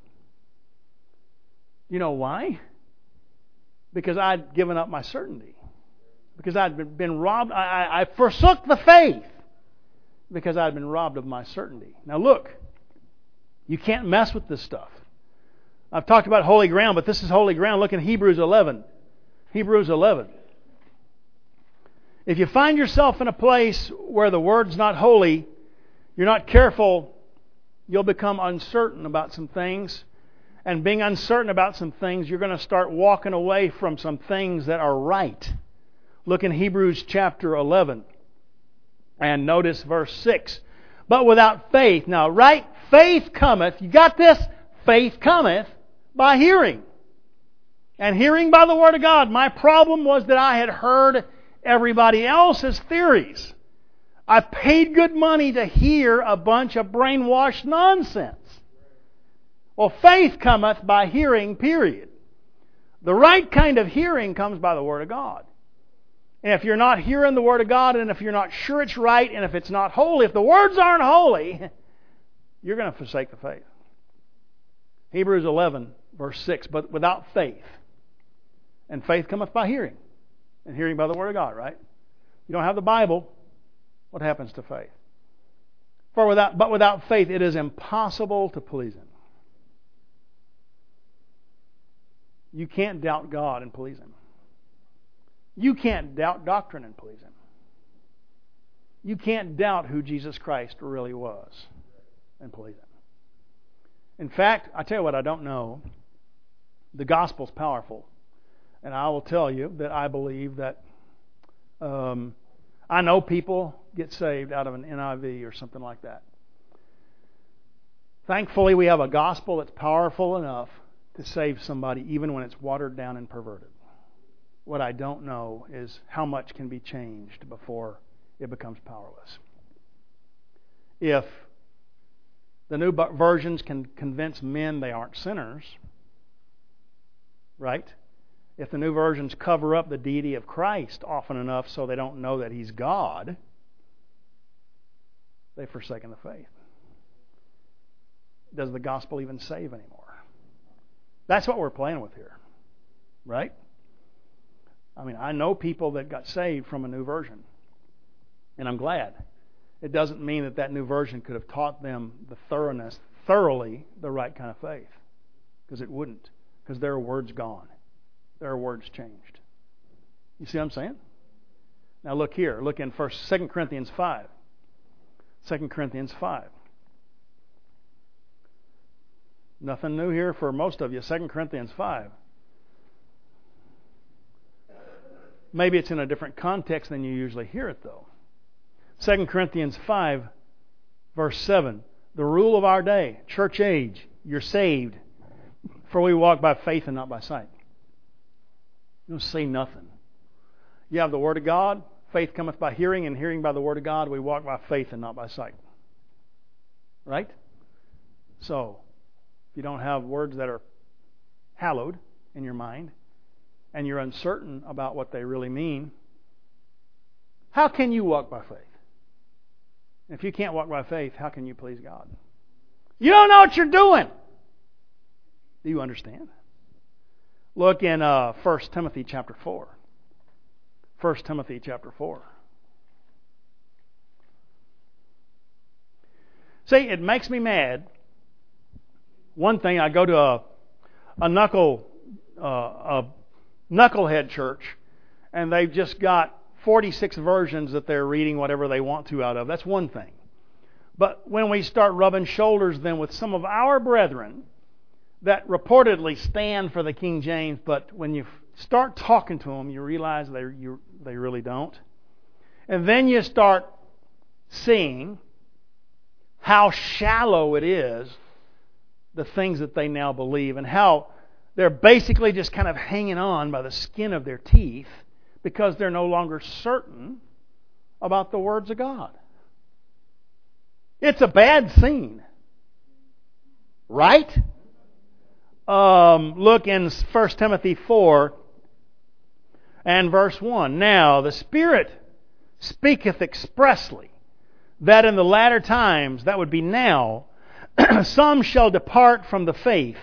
You know why? Because I'd given up my certainty. Because I'd been robbed. I forsook the faith because I'd been robbed of my certainty. Now look, you can't mess with this stuff. I've talked about holy ground, but this is holy ground. Look in Hebrews 11. Hebrews 11. If you find yourself in a place where the Word's not holy, you're not careful, you'll become uncertain about some things. And being uncertain about some things, you're going to start walking away from some things that are right. Look in Hebrews chapter 11 and notice verse 6. But without faith, now right, faith cometh, you got this? Faith cometh by hearing. And hearing by the Word of God. My problem was that I had heard everybody else's theories. I paid good money to hear a bunch of brainwashed nonsense. Well, faith cometh by hearing, period. The right kind of hearing comes by the Word of God. And if you're not hearing the Word of God, and if you're not sure it's right, and if it's not holy, if the words aren't holy, you're going to forsake the faith. Hebrews 11, verse 6, but without faith. And faith cometh by hearing. And hearing by the Word of God, right? You don't have the Bible, what happens to faith? But without faith, it is impossible to please Him. You can't doubt God and please Him. You can't doubt doctrine and please Him. You can't doubt who Jesus Christ really was and please Him. In fact, I tell you what I don't know. The gospel's powerful. And I will tell you that I believe that I know people get saved out of an NIV or something like that. Thankfully, we have a gospel that's powerful enough to save somebody even when it's watered down and perverted. What I don't know is how much can be changed before it becomes powerless. If the new versions can convince men they aren't sinners, right? If the new versions cover up the deity of Christ often enough so they don't know that He's God, they've forsaken the faith. Does the gospel even save anymore? That's what we're playing with here, right? I mean, I know people that got saved from a new version, and I'm glad. It doesn't mean that new version could have taught them thoroughly the right kind of faith, because it wouldn't, because there are words gone. There are words changed. You see what I'm saying? Now look here. Look in 2 Corinthians 5. 2 Corinthians 5. Nothing new here for most of you. 2 Corinthians 5. Maybe it's in a different context than you usually hear it, though. 2 Corinthians 5, verse 7. The rule of our day, church age, you're saved, for we walk by faith and not by sight. You don't say nothing. You have the Word of God. Faith cometh by hearing, and hearing by the Word of God. We walk by faith and not by sight. Right? So, if you don't have words that are hallowed in your mind, and you're uncertain about what they really mean, how can you walk by faith? If you can't walk by faith, how can you please God? You don't know what you're doing. Do you understand? Look in 1 Timothy chapter 4. 1 Timothy chapter 4. See, it makes me mad. One thing, I go to a knucklehead church, and they've just got 46 versions that they're reading whatever they want to out of. That's one thing. But when we start rubbing shoulders then with some of our brethren that reportedly stand for the King James, but when you start talking to them, you realize they really don't. And then you start seeing how shallow it is, the things that they now believe, and how they're basically just kind of hanging on by the skin of their teeth because they're no longer certain about the words of God. It's a bad scene. Right? Look in 1 Timothy 4 and verse 1. Now the Spirit speaketh expressly that in the latter times, that would be now, some shall depart from the faith.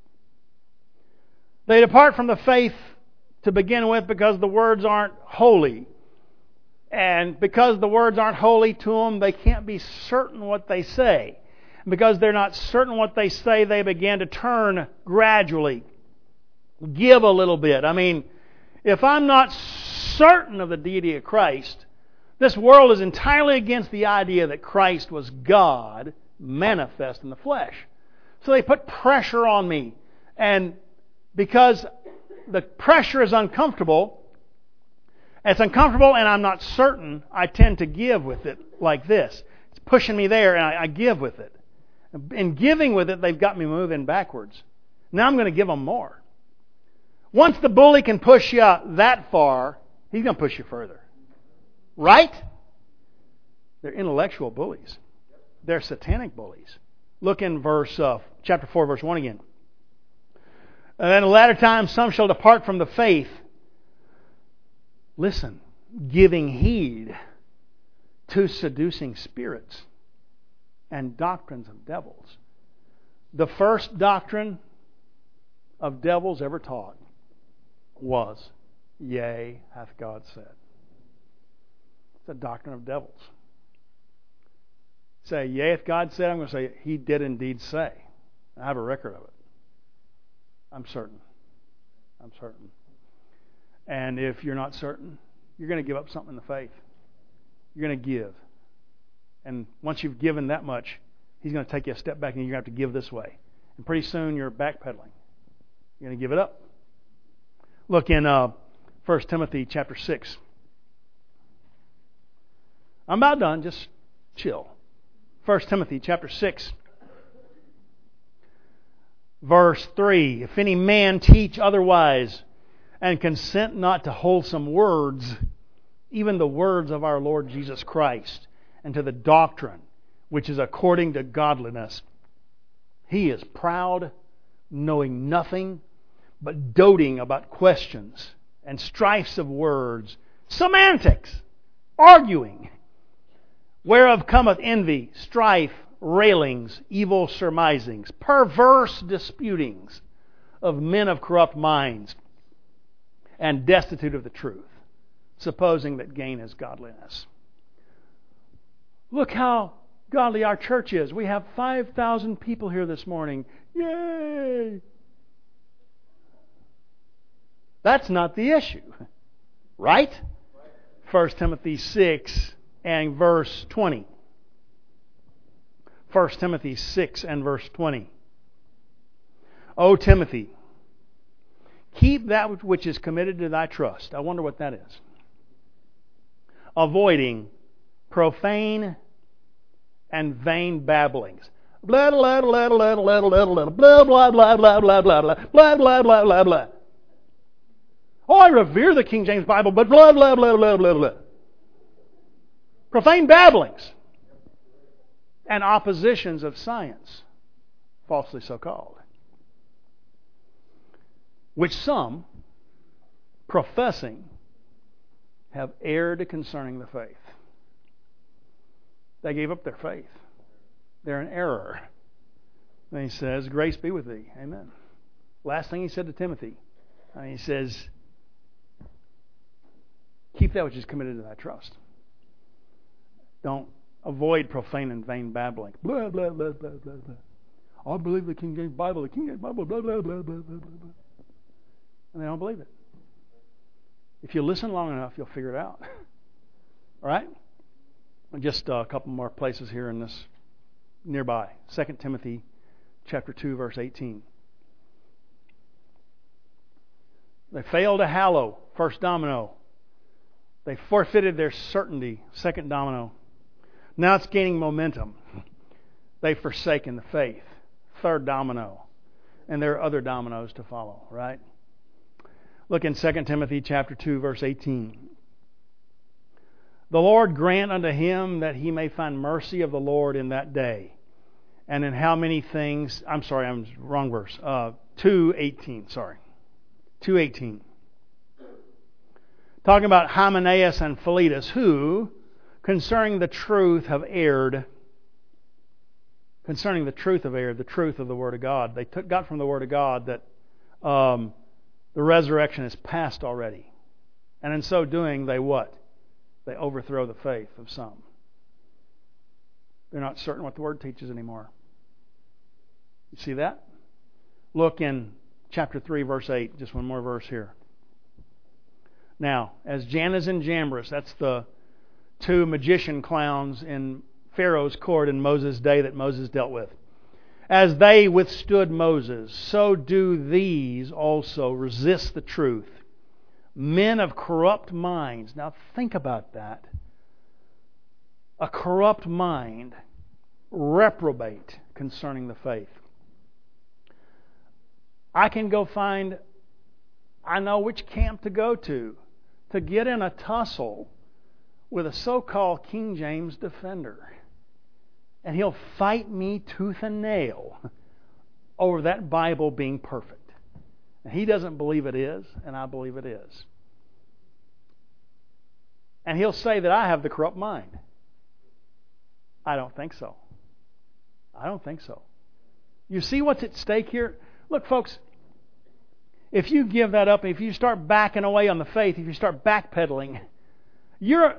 They depart from the faith to begin with because the words aren't holy. And because the words aren't holy to them, they can't be certain what they say. Because they're not certain what they say, they begin to turn gradually. Give a little bit. I mean, if I'm not certain of the deity of Christ, this world is entirely against the idea that Christ was God manifest in the flesh. So they put pressure on me. And because the pressure is uncomfortable, and I'm not certain, I tend to give with it like this. It's pushing me there, and I give with it. In giving with it, they've got me moving backwards. Now I'm going to give them more. Once the bully can push you out that far, he's going to push you further. Right? They're intellectual bullies. They're satanic bullies. Look in chapter 4, verse 1 again. And in the latter times some shall depart from the faith. Listen, giving heed to seducing spirits and doctrines of devils. The first doctrine of devils ever taught was, yea, hath God said. It's a doctrine of devils. Say, yea, hath God said, I'm going to say, He did indeed say. I have a record of it. I'm certain. And if you're not certain, you're going to give up something in the faith. You're going to give. And once you've given that much, He's going to take you a step back and you're going to have to give this way. And pretty soon you're backpedaling. You're going to give it up. Look in 1 Timothy chapter 6. I'm about done. Just chill. 1 Timothy chapter 6. Verse 3. If any man teach otherwise, and consent not to wholesome words, even the words of our Lord Jesus Christ, and to the doctrine which is according to godliness, he is proud, knowing nothing, but doting about questions and strifes of words, semantics, arguing, whereof cometh envy, strife, railings, evil surmisings, perverse disputings of men of corrupt minds, and destitute of the truth, supposing that gain is godliness. Look how godly our church is. We have 5,000 people here this morning. Yay! That's not the issue. Right? 1 Timothy 6 and verse 20. 1 Timothy 6 and verse 20. O Timothy, keep that which is committed to thy trust. I wonder what that is. Avoiding profane and vain babblings. Blah blah blah blah blah blah blah blah blah blah blah blah blah blah blah blah blah blah blah. Oh, I revere the King James Bible, but blah blah blah blah blah blah. Profane babblings and oppositions of science, falsely so called, which some, professing, have erred concerning the faith. They gave up their faith. They're in error. And he says, grace be with thee. Amen. Last thing he said to Timothy, he says, keep that which is committed to thy trust. Don't avoid profane and vain babbling. Blah, blah, blah, blah, blah, blah. I believe the King James Bible, blah, blah, blah, blah, blah, blah, blah, blah. And they don't believe it. If you listen long enough, you'll figure it out. All right? Just a couple more places here in this nearby. 2 Timothy chapter 2, verse 18. They failed to hallow, first domino. They forfeited their certainty, second domino. Now it's gaining momentum. They've forsaken the faith, third domino. And there are other dominoes to follow, right? Look in 2 Timothy chapter 2, verse 18. The Lord grant unto him that he may find mercy of the Lord in that day. And in how many things... wrong verse. 2:18, sorry. 2:18. Talking about Hymenaeus and Philetus, who, concerning the truth, have erred. Concerning the truth of erred, the truth of the Word of God. They got from the Word of God that the resurrection is past already. And in so doing, they what? They overthrow the faith of some. They're not certain what the Word teaches anymore. You see that? Look in chapter 3, verse 8. Just one more verse here. Now, as Jannes and Jambres, that's the two magician clowns in Pharaoh's court in Moses' day that Moses dealt with. As they withstood Moses, so do these also resist the truth. Men of corrupt minds. Now think about that. A corrupt mind, reprobate concerning the faith. I can go find, I know which camp to go to get in a tussle with a so-called King James defender. And he'll fight me tooth and nail over that Bible being perfect. And he doesn't believe it is, and I believe it is. And he'll say that I have the corrupt mind. I don't think so. I don't think so. You see what's at stake here? Look, folks, if you give that up, if you start backing away on the faith, if you start backpedaling, you're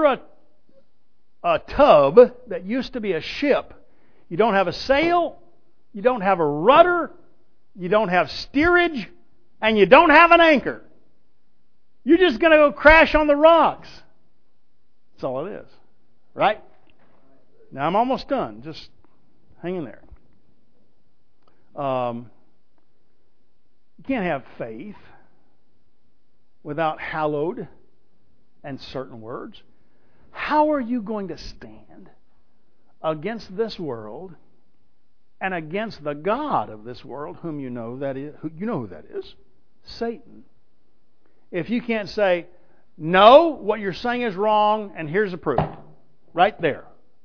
a tub that used to be a ship. You don't have a sail, you don't have a rudder, you don't have steerage, and you don't have an anchor. You're just going to go crash on the rocks. That's all it is. Right? Now I'm almost done. Just hang in there. You can't have faith without hallowed and certain words. How are you going to stand against this world and against the God of this world, whom you know that is? You know who that is? Satan. If you can't say, no, what you're saying is wrong, and here's the proof, right there.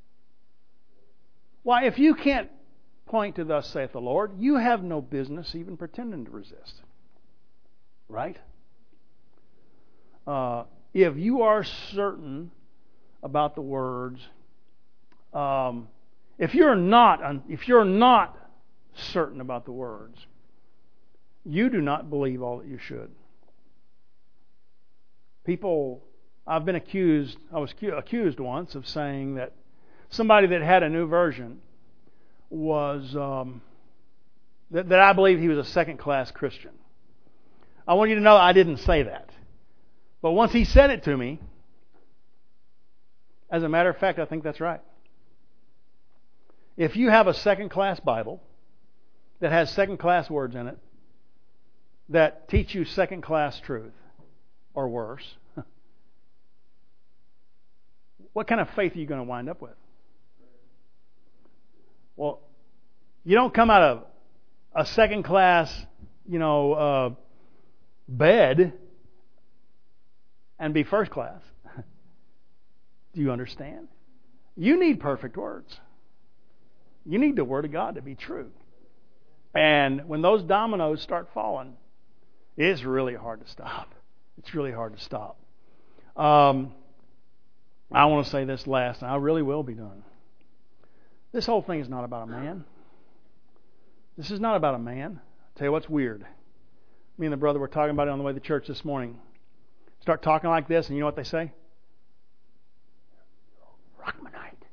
Why, if you can't point to thus saith the Lord, you have no business even pretending to resist. Right? If you are certain about the words, if you're not certain about the words, you do not believe all that you should. People, I was accused once of saying that somebody that had a new version was that I believed he was a second-class Christian. I want you to know I didn't say that. But once he said it to me, as a matter of fact, I think that's right. If you have a second-class Bible that has second-class words in it that teach you second-class truth, or worse, what kind of faith are you going to wind up with? Well, you don't come out of a second-class, bed and be first class. Do you understand? You need perfect words. You need the Word of God to be true. And when those dominoes start falling, it's really hard to stop. It's really hard to stop. I want to say this last, and I really will be done. This whole thing is not about a man. This is not about a man. I'll tell you what's weird. Me and the brother were talking about it on the way to church this morning. Start talking like this, and you know what they say? Rachmanite.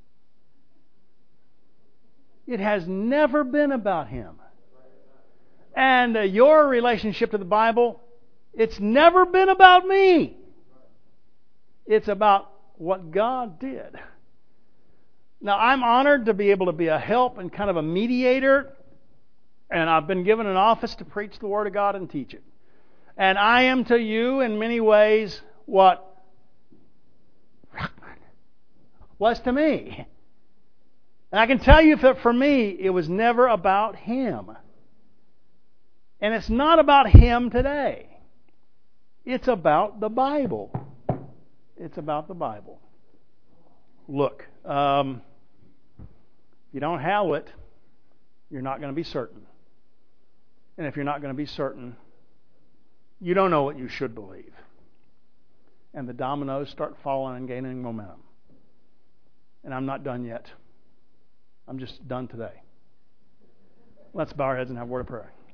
It has never been about him. And your relationship to the Bible, it's never been about me. It's about what God did. Now, I'm honored to be able to be a help and kind of a mediator, and I've been given an office to preach the Word of God and teach it. And I am to you in many ways what Rachman was to me. And I can tell you that for me, it was never about him. And it's not about him today. It's about the Bible. It's about the Bible. Look, if you don't have it, you're not going to be certain. And if you're not going to be certain, you don't know what you should believe. And the dominoes start falling and gaining momentum. And I'm not done yet. I'm just done today. Let's bow our heads and have a word of prayer.